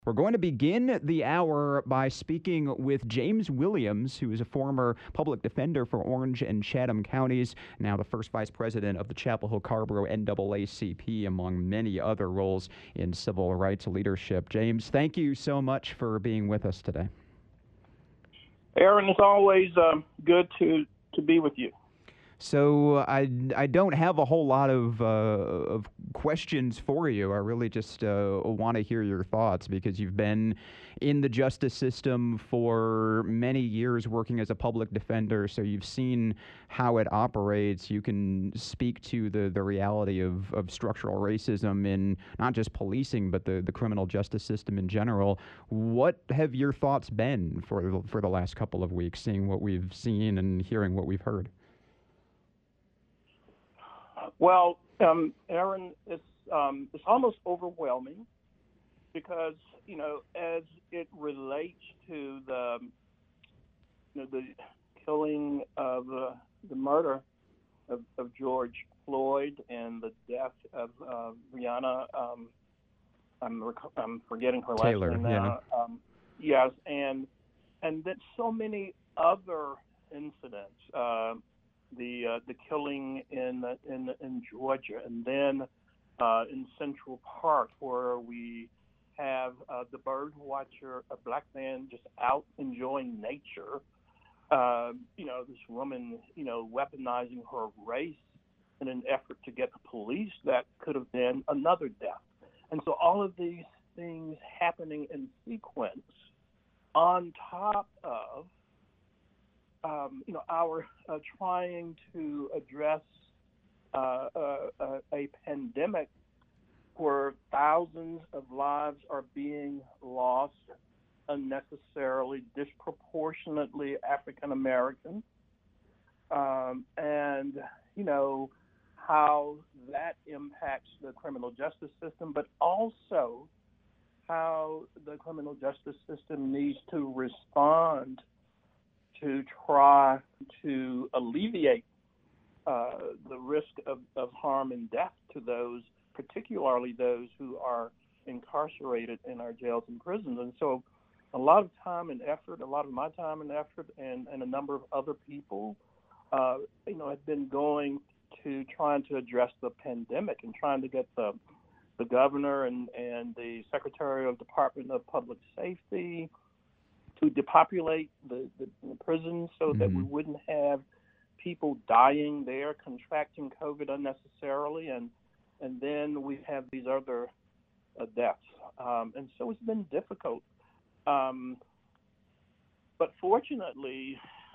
We're going to begin the hour by speaking with James Williams, who is a former public defender for Orange and Chatham counties, now the first vice president of the Chapel Hill Carrboro NAACP, among many other roles in civil rights leadership. James, thank you so much for being with us today. Aaron, it's always good to be with you. So I don't have a whole lot of questions for you. I really just want to hear your thoughts because you've been in the justice system for many years working as a public defender, so you've seen how it operates. You can speak to the reality of structural racism in not just policing, but the criminal justice system in general. What have your thoughts been for the last couple of weeks, seeing what we've seen and hearing what we've heard? Well, Aaron, it's almost overwhelming because as it relates to the killing of the murder of George Floyd and the death of Breonna, I'm forgetting her Taylor, last name now. Yeah. Yes, and then so many other incidents. The killing in Georgia, and then in Central Park, where we have the bird watcher, a black man just out enjoying nature. This woman, weaponizing her race in an effort to get the police. That could have been another death. And so all of these things happening in sequence, on top of our trying to address a pandemic where thousands of lives are being lost unnecessarily, disproportionately African American, and how that impacts the criminal justice system, but also how the criminal justice system needs to respond to try to alleviate the risk of harm and death to those, particularly those who are incarcerated in our jails and prisons. And so a lot of time and effort, a lot of my time and effort, and a number of other people, have been going to trying to address the pandemic and trying to get the governor and the Secretary of Department of Public Safety to depopulate the prisons so that we wouldn't have people dying there, contracting COVID unnecessarily, and then we have these other deaths. And so it's been difficult. But fortunately,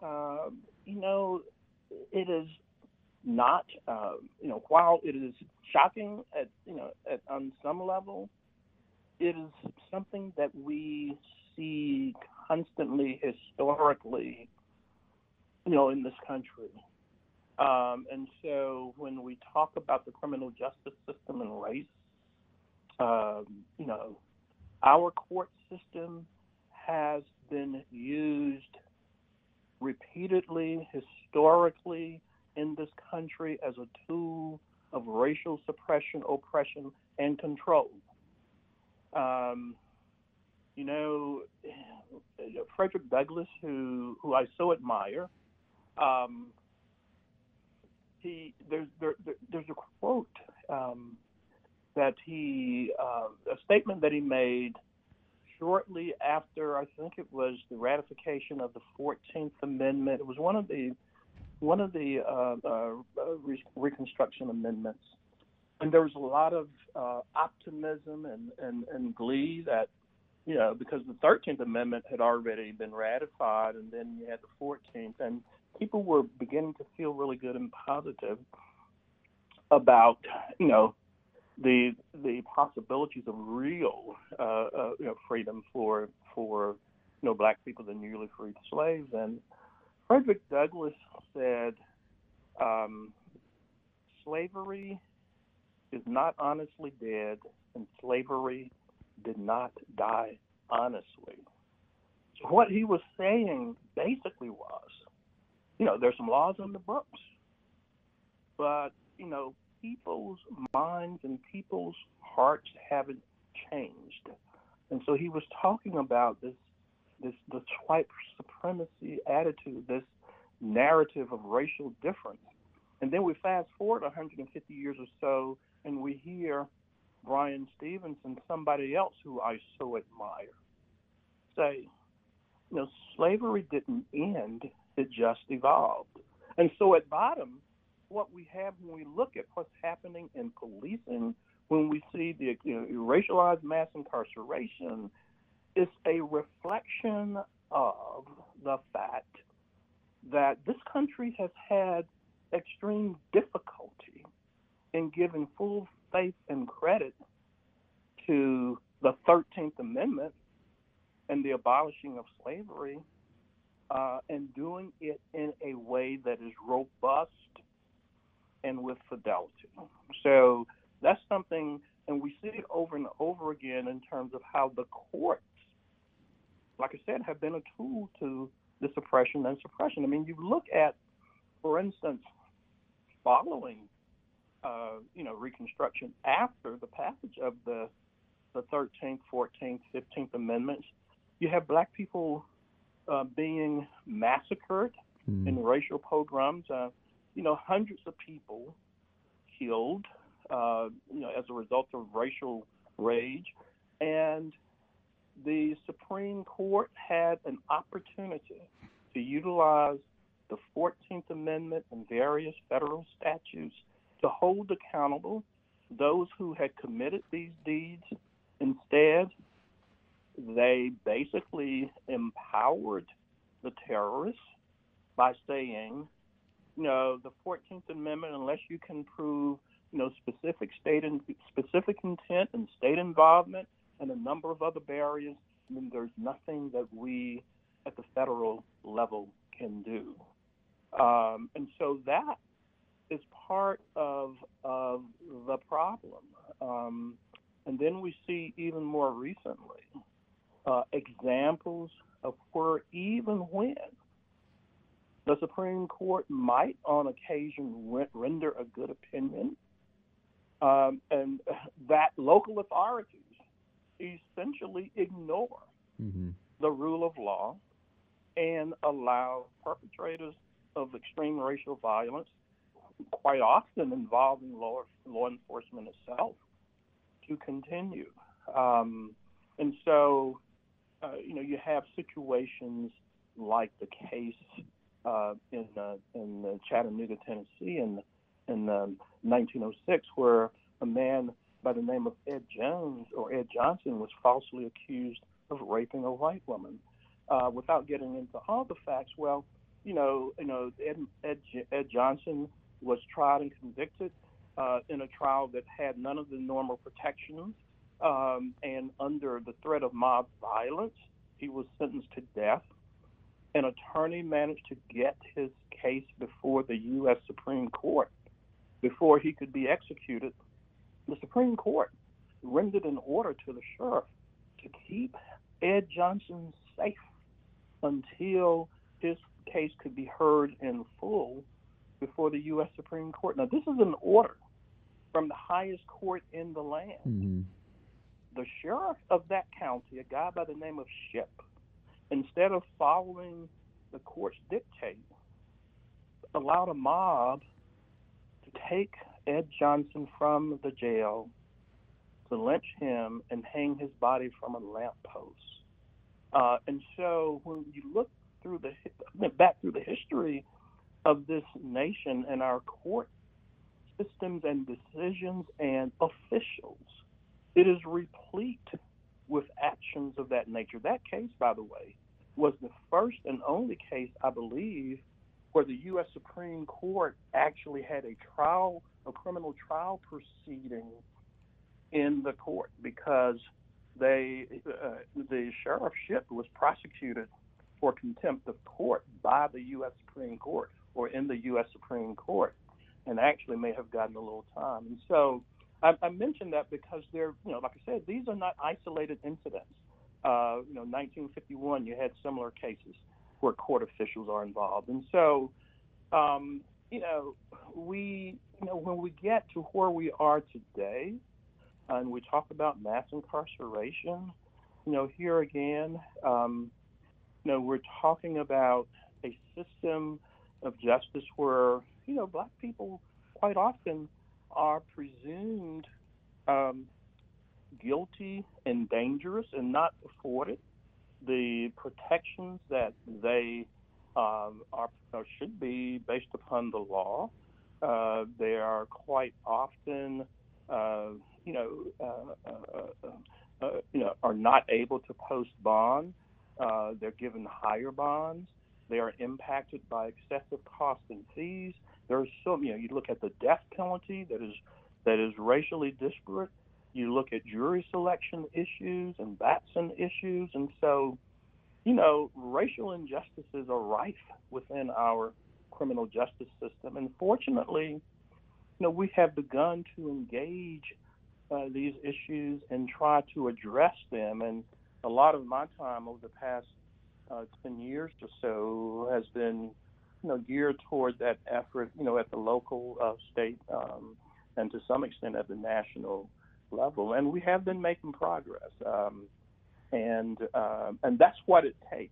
it is not, while it is shocking on some level, it is something that we see constantly historically, in this country. And so when we talk about the criminal justice system and race, our court system has been used repeatedly, historically, in this country as a tool of racial suppression, oppression, and control. Frederick Douglass, who I so admire, there's a quote that a statement that he made shortly after, I think it was the ratification of the 14th Amendment. It was one of the Reconstruction Amendments, and there was a lot of optimism and glee that, because the 13th Amendment had already been ratified, and then you had the 14th, and people were beginning to feel really good and positive about, the possibilities of real, freedom for black people, the newly freed slaves. And Frederick Douglass said, slavery is not honestly dead, and slavery did not die honestly. So what he was saying basically was, there's some laws in the books, but, people's minds and people's hearts haven't changed. And so he was talking about this white supremacy attitude, this narrative of racial difference. And then we fast forward 150 years or so, and we hear Brian Stevenson, somebody else who I so admire, say, slavery didn't end, it just evolved. And so at bottom, what we have when we look at what's happening in policing, when we see the racialized mass incarceration, is a reflection of the fact that this country has had extreme difficulty in giving full faith and credit to the 13th Amendment and the abolishing of slavery, and doing it in a way that is robust and with fidelity. So that's something, and we see it over and over again in terms of how the courts, like I said, have been a tool to the suppression and suppression. I mean, you look at, for instance, following, Reconstruction, after the passage of the 13th, 14th, 15th Amendments, you have black people being massacred in racial pogroms. Hundreds of people killed, as a result of racial rage, and the Supreme Court had an opportunity to utilize the 14th Amendment and various federal statutes to hold accountable those who had committed these deeds. Instead, they basically empowered the terrorists by saying, the 14th Amendment, unless you can prove, specific intent and state involvement and a number of other barriers, there's nothing that we at the federal level can do. And so that is part of the problem. And then we see even more recently examples of where even when the Supreme Court might on occasion render a good opinion, and that local authorities essentially ignore the rule of law and allow perpetrators of extreme racial violence, quite often involving law enforcement itself, to continue. And so, you have situations like the case in Chattanooga, Tennessee, in 1906, where a man by the name of Ed Johnson was falsely accused of raping a white woman. Without getting into all the facts, Ed Johnson was tried and convicted in a trial that had none of the normal protections, and under the threat of mob violence, he was sentenced to death. An attorney managed to get his case before the U.S. Supreme Court before he could be executed. The Supreme Court rendered an order to the sheriff to keep Ed Johnson safe until his case could be heard in full before the U.S. Supreme Court. Now, this is an order from the highest court in the land. The sheriff of that county, a guy by the name of Shipp, instead of following the court's dictate, allowed a mob to take Ed Johnson from the jail, to lynch him and hang his body from a lamppost. And so when you look back through the history of this nation and our court systems and decisions and officials, it is replete with actions of that nature. That case, by the way, was the first and only case, I believe, where the U.S. Supreme Court actually had a criminal trial proceeding in the court, because the sheriff Shipp was prosecuted for contempt of court by the U.S. Supreme Court, or in the U.S. Supreme Court, and actually may have gotten a little time. And so I mentioned that because they're, like I said, these are not isolated incidents. 1951, you had similar cases where court officials are involved. And so, when we get to where we are today, and we talk about mass incarceration, here again, we're talking about a system of justice where, black people quite often are presumed um, guilty and dangerous and not afforded the protections that they are or should be based upon the law. They are quite often, uh, you know, are not able to post bond. They're given higher bonds. They are impacted by excessive costs and fees. There's so, you look at the death penalty that is racially disparate. You look at jury selection issues and Batson issues, and so racial injustices are rife within our criminal justice system. And fortunately, we have begun to engage these issues and try to address them. And a lot of my time over the past 10 years or so has been, geared toward that effort, at the local, state, and to some extent at the national level. And we have been making progress. And that's what it takes.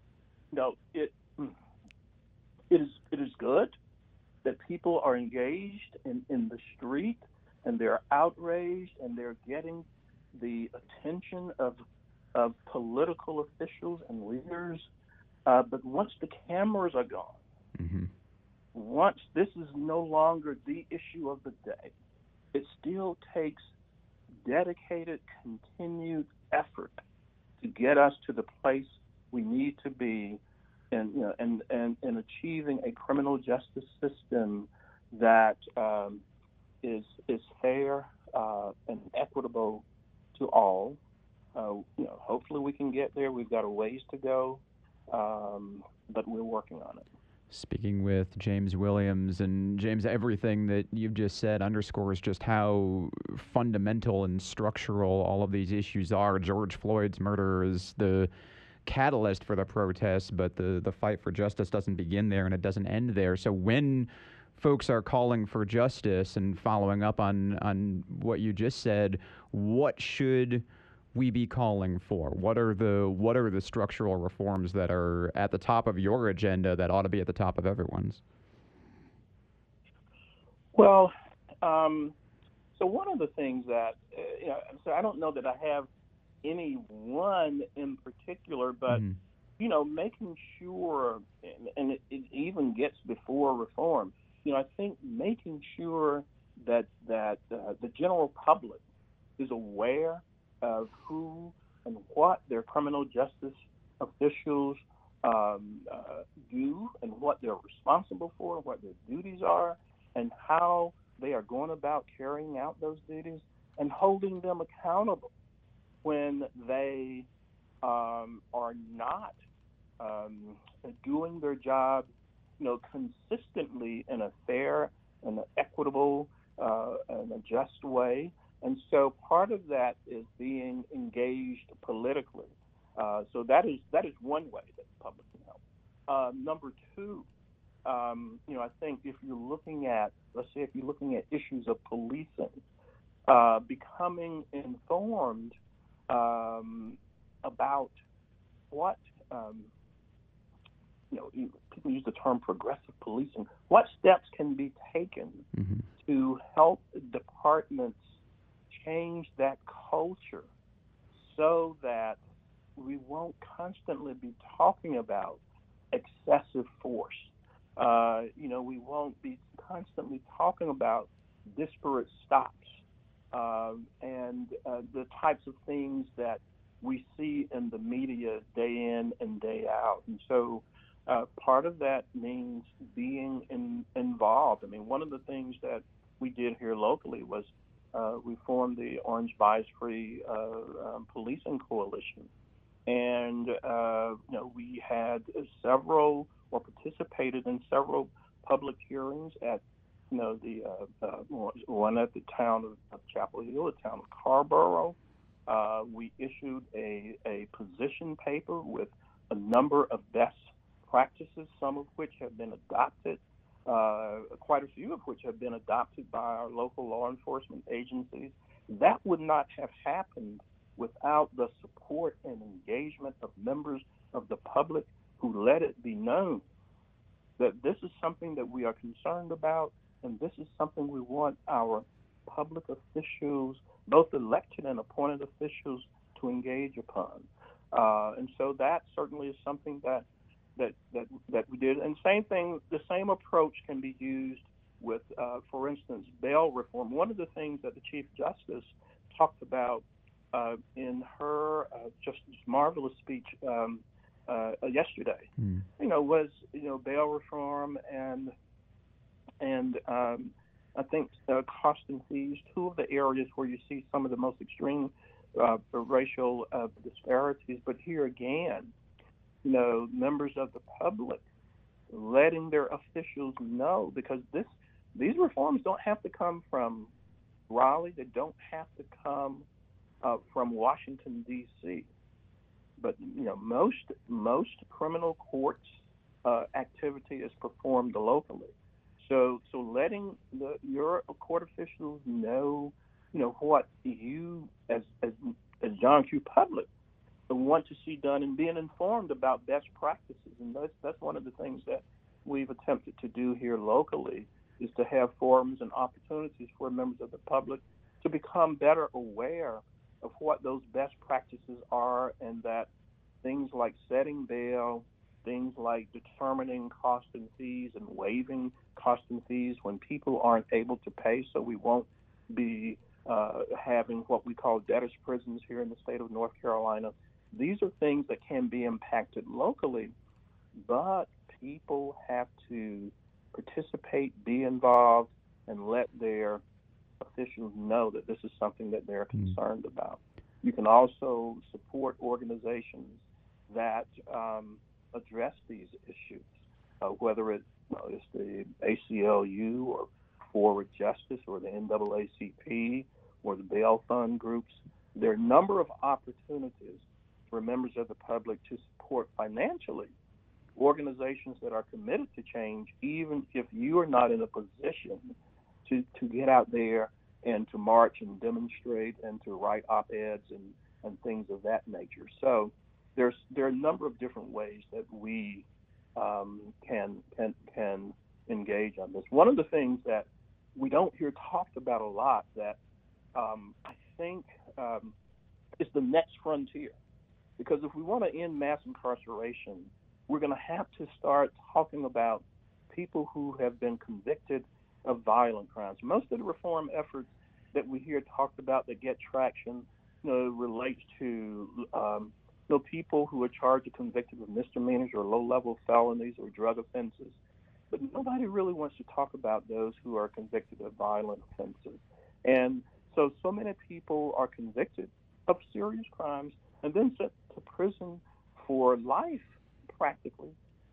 It is good that people are engaged in the street and they're outraged and they're getting the attention of political officials and leaders. But once the cameras are gone, Mm-hmm. once this is no longer the issue of the day, it still takes dedicated, continued effort to get us to the place we need to be in achieving a criminal justice system that is fair and equitable to all. Hopefully we can get there. We've got a ways to go, but we're working on it. Speaking with James Williams, and James, everything that you've just said underscores just how fundamental and structural all of these issues are. George Floyd's murder is the catalyst for the protests, but the fight for justice doesn't begin there and it doesn't end there. So when folks are calling for justice and following up on what you just said, what should we be calling for? What are the structural reforms that are at the top of your agenda that ought to be at the top of everyone's? Well, so one of the things that so I don't know that I have any one in particular, but Mm-hmm. making sure, and it even gets before reform. I think making sure that the general public is aware of who and what their criminal justice officials do and what they're responsible for, what their duties are, and how they are going about carrying out those duties and holding them accountable when they are not doing their job, consistently in a fair and equitable and a just way. And so part of that is being engaged politically. So that is one way that the public can help. Number two, I think if you're looking at, let's say, if you're looking at issues of policing, becoming informed about what people use the term progressive policing. What steps can be taken Mm-hmm. to help departments change that culture so that we won't constantly be talking about excessive force. We won't be constantly talking about disparate stops and the types of things that we see in the media day in and day out. And so part of that means being involved. I mean, one of the things that we did here locally was we formed the Orange Bias Free Policing Coalition. And, we had several or participated in several public hearings at, the one at the town of Chapel Hill, the town of Carrboro. We issued a position paper with a number of best practices, some of which have been adopted, quite a few of which have been adopted by our local law enforcement agencies. That would not have happened without the support and engagement of members of the public who let it be known that this is something that we are concerned about, and this is something we want our public officials, both elected and appointed officials, to engage upon. And so that certainly is something that we did. And same thing, the same approach can be used with, for instance, bail reform. One of the things that the Chief Justice talked about in her just marvelous speech yesterday, was bail reform and I think cost and fees, two of the areas where you see some of the most extreme racial disparities. But here again, members of the public letting their officials know, because these reforms don't have to come from Raleigh, they don't have to come from Washington D.C. But most criminal courts activity is performed locally. So letting your court officials know, what you as John Q. Public want to see done, and being informed about best practices. And that's one of the things that we've attempted to do here locally, is to have forums and opportunities for members of the public to become better aware of what those best practices are, and that things like setting bail, things like determining cost and fees and waiving cost and fees when people aren't able to pay, so we won't be having what we call debtors' prisons here in the state of North Carolina. These are things that can be impacted locally, but people have to participate, be involved, and let their officials know that this is something that they're concerned about. You can also support organizations that address these issues, whether it's the ACLU or Forward Justice or the NAACP or the bail fund groups. There are a number of opportunities for members of the public to support financially organizations that are committed to change, even if you are not in a position to get out there and to march and demonstrate and to write op-eds and things of that nature. So there are a number of different ways that we can engage on this. One of the things that we don't hear talked about a lot that I think is the next frontier. Because if we want to end mass incarceration, we're going to have to start talking about people who have been convicted of violent crimes. Most of the reform efforts that we hear talked about that get traction, relate to people who are charged or convicted of misdemeanors or low-level felonies or drug offenses. But nobody really wants to talk about those who are convicted of violent offenses. And so many people are convicted of serious crimes and then sent to prison for life, practically,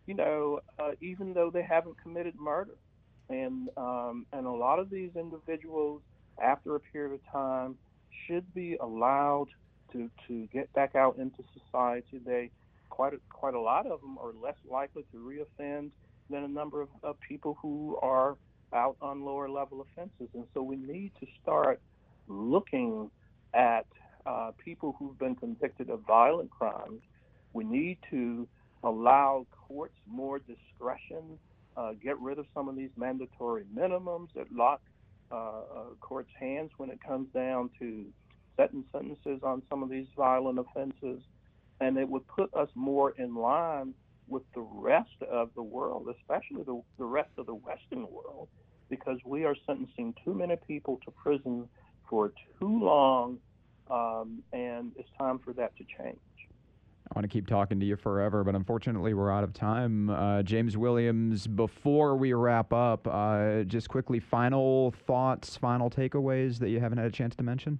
even though they haven't committed murder. And a lot of these individuals, after a period of time, should be allowed to get back out into society. Quite a lot of them are less likely to reoffend than a number of people who are out on lower level offenses. And so we need to start looking at people who've been convicted of violent crimes. We need to allow courts more discretion, get rid of some of these mandatory minimums that lock courts' hands when it comes down to setting sentences on some of these violent offenses. And it would put us more in line with the rest of the world, especially the rest of the Western world, because we are sentencing too many people to prison for too long, and it's time for that to change. I want to keep talking to you forever, but unfortunately we're out of time. James Williams, before we wrap up, just quickly, final thoughts, final takeaways that you haven't had a chance to mention?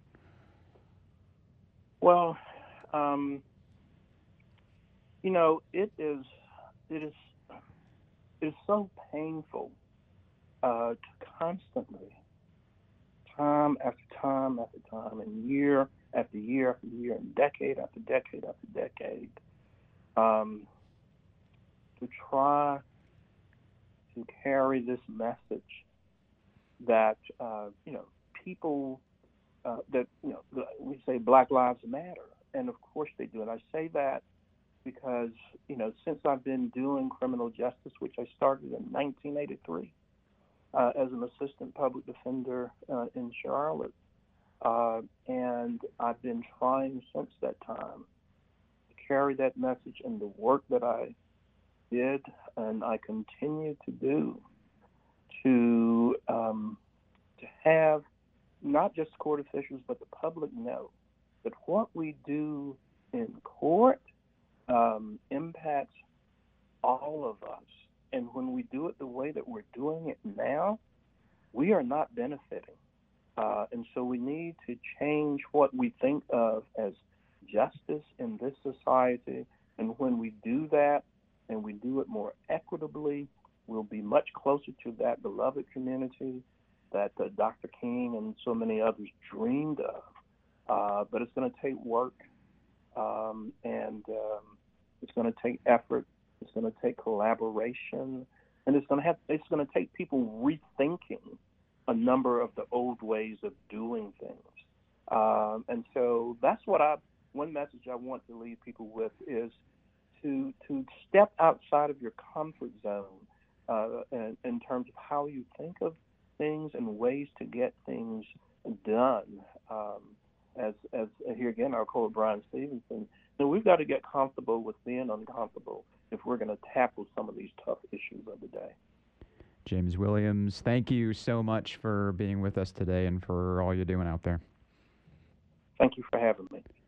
Well, it is so painful to constantly, time after time after time, and year after year after year, and decade after decade after decade, to try to carry this message that people that we say Black Lives Matter, and of course they do. And I say that because since I've been doing criminal justice, which I started in 1983 as an assistant public defender in Charlotte, and I've been trying since that time to carry that message and the work that I did and I continue to do to have not just court officials but the public know that what we do in court impacts all of us. And when we do it the way that we're doing it now, we are not benefiting. And so we need to change what we think of as justice in this society. And when we do that and we do it more equitably, we'll be much closer to that beloved community that Dr. King and so many others dreamed of. But it's going to take work, and it's going to take effort. It's going to take collaboration, and it's going to take people rethinking a number of the old ways of doing things. And so that's one message I want to leave people with is to step outside of your comfort zone in terms of how you think of things and ways to get things done. As here again, our quote, Brian Stevenson, we've got to get comfortable with being uncomfortable if we're going to tackle some of these tough issues of the day. James Williams, thank you so much for being with us today and for all you're doing out there. Thank you for having me.